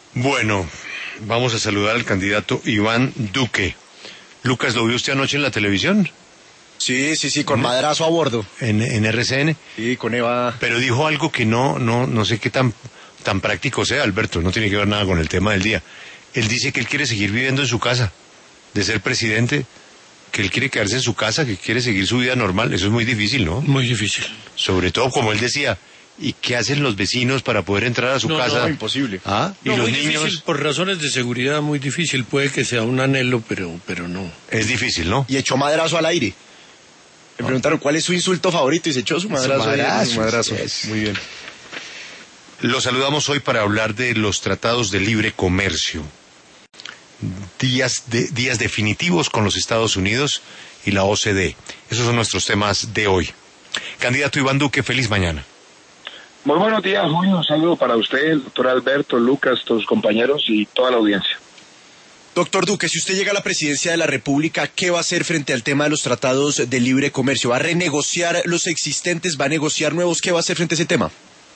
Bueno, vamos a saludar al candidato Iván Duque. Lucas, ¿lo vio usted anoche en la televisión? Sí, con Madrazo a bordo. En RCN. Sí, con Eva. Pero dijo algo que no sé qué tan práctico sea, Alberto, no tiene que ver nada con el tema del día. Él dice que él quiere seguir viviendo en su casa, de ser presidente, que él quiere quedarse en su casa, que quiere seguir su vida normal. Eso es muy difícil, ¿no? Muy difícil. Sobre todo, como él decía, ¿y qué hacen los vecinos para poder entrar a su casa? No, imposible. ¿Ah? ¿Y no, los muy niños? Difícil, por razones de seguridad, muy difícil. Puede que sea un anhelo, pero no. Es difícil, ¿no? Y echó Madrazo al aire. Le preguntaron cuál es su insulto favorito y se echó su Madrazo. Su madrazo. Muy bien. Lo saludamos hoy para hablar de los tratados de libre comercio. Días definitivos con los Estados Unidos y la OCDE. Esos son nuestros temas de hoy. Candidato Iván Duque, feliz mañana. Muy buenos días, Julio. Un saludo para usted, el doctor Alberto, Lucas, tus compañeros y toda la audiencia. Doctor Duque, si usted llega a la presidencia de la República, ¿qué va a hacer frente al tema de los tratados de libre comercio? ¿Va a renegociar los existentes? ¿Va a negociar nuevos? ¿Qué va a hacer frente a ese tema?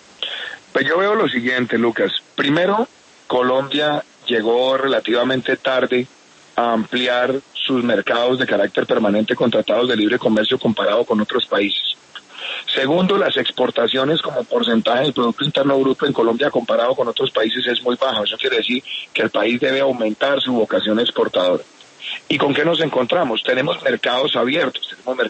Pues yo veo lo siguiente, Lucas. Primero, Colombia llegó relativamente tarde a ampliar sus mercados de carácter permanente con tratados de libre comercio comparado con otros países. Segundo, las exportaciones como porcentaje del Producto Interno Bruto en Colombia comparado con otros países es muy bajo. Eso quiere decir que el país debe aumentar su vocación exportadora. ¿Y con qué nos encontramos? Tenemos mercados abiertos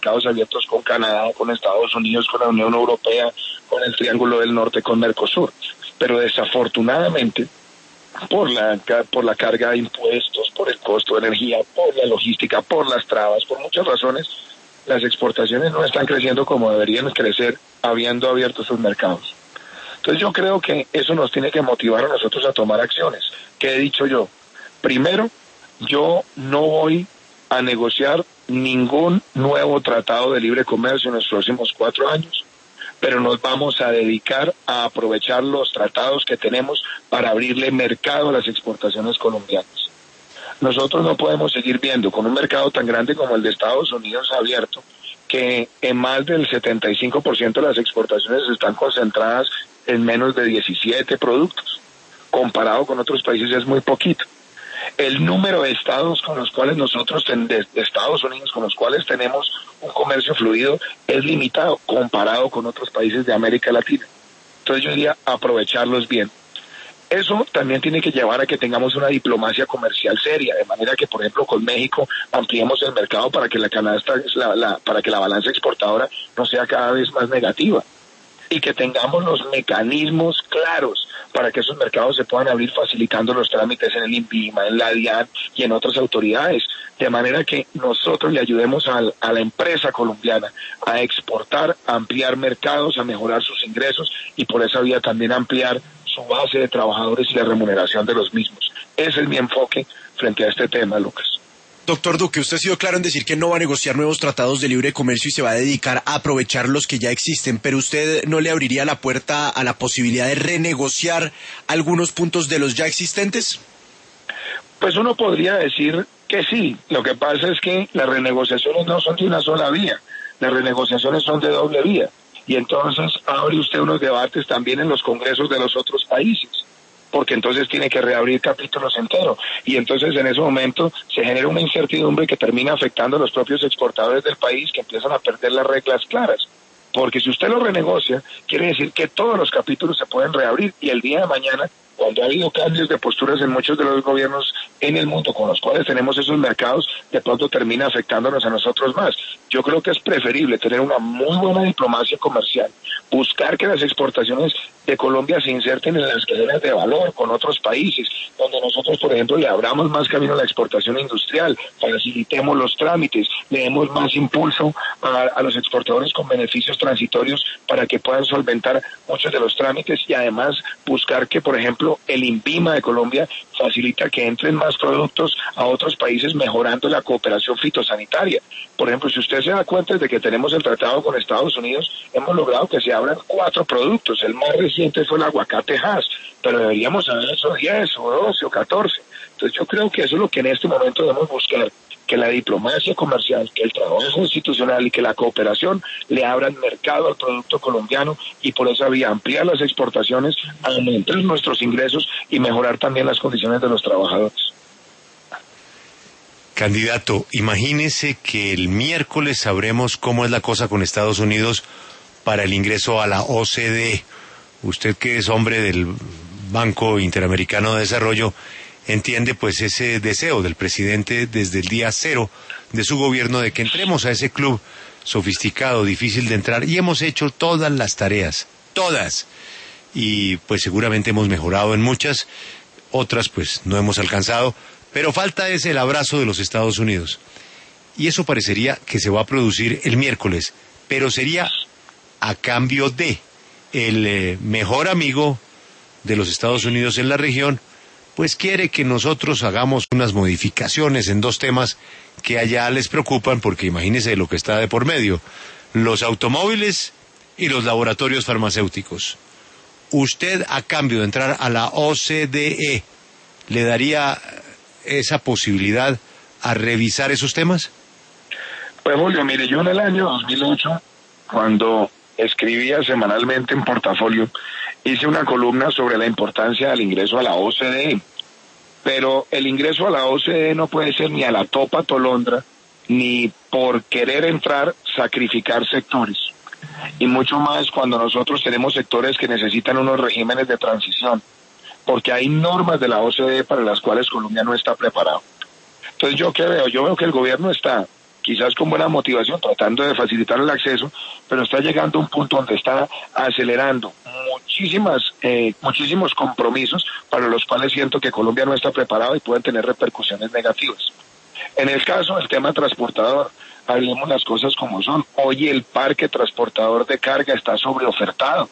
con Canadá, con Estados Unidos, con la Unión Europea, con el Triángulo del Norte, con Mercosur. Pero desafortunadamente, por la carga de impuestos, por el costo de energía, por la logística, por las trabas, por muchas razones, las exportaciones no están creciendo como deberían crecer habiendo abierto sus mercados. Entonces yo creo que eso nos tiene que motivar a nosotros a tomar acciones. ¿Qué he dicho yo? Primero, yo no voy a negociar ningún nuevo tratado de libre comercio en los próximos 4 años, pero nos vamos a dedicar a aprovechar los tratados que tenemos para abrirle mercado a las exportaciones colombianas. Nosotros no podemos seguir viendo con un mercado tan grande como el de Estados Unidos abierto, que en más del 75% de las exportaciones están concentradas en menos de 17 productos. Comparado con otros países es muy poquito. El número de estados con los cuales nosotros, de Estados Unidos, con los cuales tenemos un comercio fluido, es limitado comparado con otros países de América Latina. Entonces yo diría aprovecharlos bien. Eso también tiene que llevar a que tengamos una diplomacia comercial seria, de manera que, por ejemplo, con México ampliemos el mercado para que para que la balanza exportadora no sea cada vez más negativa y que tengamos los mecanismos claros para que esos mercados se puedan abrir facilitando los trámites en el INVIMA, en la DIAN y en otras autoridades, de manera que nosotros le ayudemos a la empresa colombiana a exportar, a ampliar mercados, a mejorar sus ingresos y por esa vía también ampliar su base de trabajadores y la remuneración de los mismos. Ese es mi enfoque frente a este tema, Lucas. Doctor Duque, usted ha sido claro en decir que no va a negociar nuevos tratados de libre comercio y se va a dedicar a aprovechar los que ya existen, pero ¿usted no le abriría la puerta a la posibilidad de renegociar algunos puntos de los ya existentes? Pues uno podría decir que sí. Lo que pasa es que las renegociaciones no son de una sola vía, las renegociaciones son de doble vía. Y entonces abre usted unos debates también en los congresos de los otros países, porque entonces tiene que reabrir capítulos enteros. Y entonces en ese momento se genera una incertidumbre que termina afectando a los propios exportadores del país, que empiezan a perder las reglas claras. Porque si usted lo renegocia, quiere decir que todos los capítulos se pueden reabrir y el día de mañana, cuando ha habido cambios de posturas en muchos de los gobiernos en el mundo con los cuales tenemos esos mercados, de pronto termina afectándonos a nosotros más. Yo creo que es preferible tener una muy buena diplomacia comercial, buscar que las exportaciones de Colombia se inserten en las cadenas de valor con otros países, donde nosotros, por ejemplo, le abramos más camino a la exportación industrial, facilitemos los trámites, le demos más impulso a los exportadores con beneficios transitorios para que puedan solventar muchos de los trámites y además buscar que, por ejemplo, el INVIMA de Colombia facilita que entren más productos a otros países mejorando la cooperación fitosanitaria. Por ejemplo, si usted se da cuenta de que tenemos el tratado con Estados Unidos, hemos logrado que se abran 4 productos. El más reciente fue el aguacate Hass, pero deberíamos haber hecho 10 o 12 o 14. Entonces yo creo que eso es lo que en este momento debemos buscar, que la diplomacia comercial, que el trabajo institucional y que la cooperación le abran mercado al producto colombiano y por esa vía ampliar las exportaciones, aumentar nuestros ingresos y mejorar también las condiciones de los trabajadores. Candidato, imagínese que el miércoles sabremos cómo es la cosa con Estados Unidos para el ingreso a la OCDE. Usted, que es hombre del Banco Interamericano de Desarrollo, entiende pues ese deseo del presidente desde el día cero de su gobierno de que entremos a ese club sofisticado, difícil de entrar, y hemos hecho todas las tareas, todas, y pues seguramente hemos mejorado en muchas, otras pues no hemos alcanzado, pero falta es el abrazo de los Estados Unidos, y eso parecería que se va a producir el miércoles, pero sería a cambio de el mejor amigo de los Estados Unidos en la región, pues quiere que nosotros hagamos unas modificaciones en dos temas que allá les preocupan, porque imagínese lo que está de por medio, los automóviles y los laboratorios farmacéuticos. ¿Usted, a cambio de entrar a la OCDE, le daría esa posibilidad a revisar esos temas? Pues Julio, mire, yo en el año 2008, cuando escribía semanalmente en Portafolio, hice una columna sobre la importancia del ingreso a la OCDE, pero el ingreso a la OCDE no puede ser ni a la topa tolondra, ni por querer entrar sacrificar sectores, y mucho más cuando nosotros tenemos sectores que necesitan unos regímenes de transición, porque hay normas de la OCDE para las cuales Colombia no está preparado. Entonces, ¿yo qué veo? Yo veo que el gobierno está, quizás con buena motivación, tratando de facilitar el acceso, pero está llegando a un punto donde está acelerando muchísimos compromisos para los cuales siento que Colombia no está preparado y pueden tener repercusiones negativas. En el caso del tema transportador, hablemos las cosas como son. Hoy el parque transportador de carga está sobreofertado,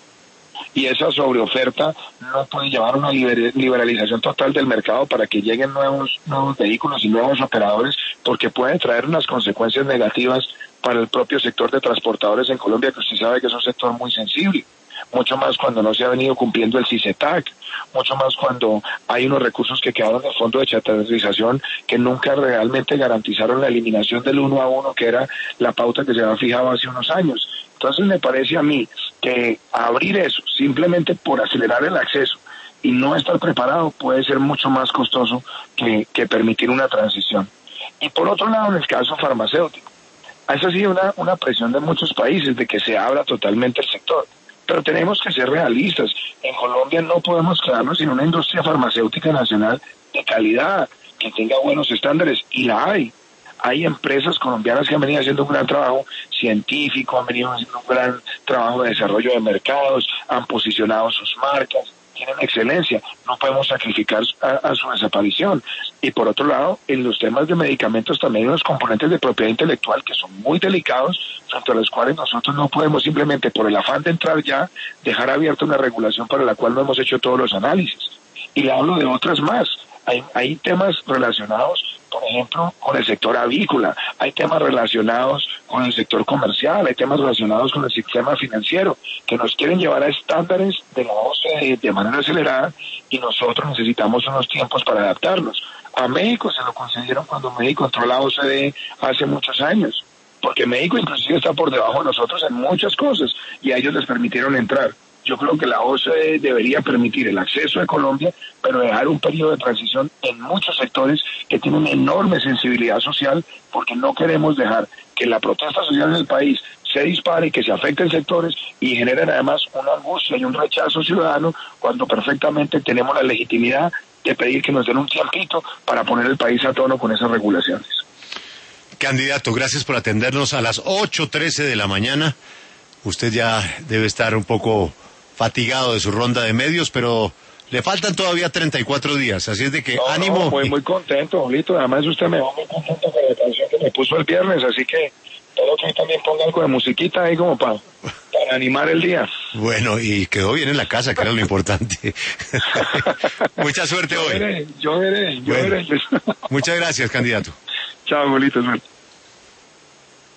y esa sobreoferta no puede llevar a una liberalización total del mercado para que lleguen nuevos vehículos y nuevos operadores, porque pueden traer unas consecuencias negativas para el propio sector de transportadores en Colombia, que usted sabe que es un sector muy sensible, mucho más cuando no se ha venido cumpliendo el CICETAC, mucho más cuando hay unos recursos que quedaron del fondo de chatarrización que nunca realmente garantizaron la eliminación del 1 a 1, que era la pauta que se había fijado hace unos años. Entonces me parece a mí que abrir eso simplemente por acelerar el acceso y no estar preparado puede ser mucho más costoso que permitir una transición. Y por otro lado, en el caso farmacéutico, esa ha sido una presión de muchos países de que se abra totalmente el sector. Pero tenemos que ser realistas. En Colombia no podemos quedarnos sin una industria farmacéutica nacional de calidad, que tenga buenos estándares, y la hay. Hay empresas colombianas que han venido haciendo un gran trabajo científico, han venido haciendo un gran trabajo de desarrollo de mercados, han posicionado sus marcas, tienen excelencia, no podemos sacrificar a su desaparición. Y por otro lado, en los temas de medicamentos también hay unos componentes de propiedad intelectual que son muy delicados, frente a los cuales nosotros no podemos simplemente por el afán de entrar ya, dejar abierta una regulación para la cual no hemos hecho todos los análisis. Y le hablo de otras más. Hay temas relacionados, por ejemplo, con el sector avícola, hay temas relacionados con el sector comercial, hay temas relacionados con el sistema financiero, que nos quieren llevar a estándares de la OCDE de manera acelerada, y nosotros necesitamos unos tiempos para adaptarlos. A México se lo concedieron cuando México entró a la OCDE hace muchos años, porque México inclusive está por debajo de nosotros en muchas cosas, y a ellos les permitieron entrar. Yo creo que la OCDE debería permitir el acceso de Colombia, pero dejar un periodo de transición en muchos sectores que tienen enorme sensibilidad social, porque no queremos dejar que la protesta social en el país se dispare y que se afecten sectores y generen además una angustia y un rechazo ciudadano, cuando perfectamente tenemos la legitimidad de pedir que nos den un tiempito para poner el país a tono con esas regulaciones. Candidato, gracias por atendernos a las 8:13 de la mañana. Usted ya debe estar un poco fatigado de su ronda de medios, pero le faltan todavía 34 días, así es de que ánimo. Muy contento, Julito, además usted me va muy contento con la canción que me puso el viernes, así que todo que también ponga algo de musiquita ahí como para animar el día. Bueno, y quedó bien en la casa, que era lo importante. Mucha suerte hoy. Yo veré. Muchas gracias, candidato. Chao, Julito.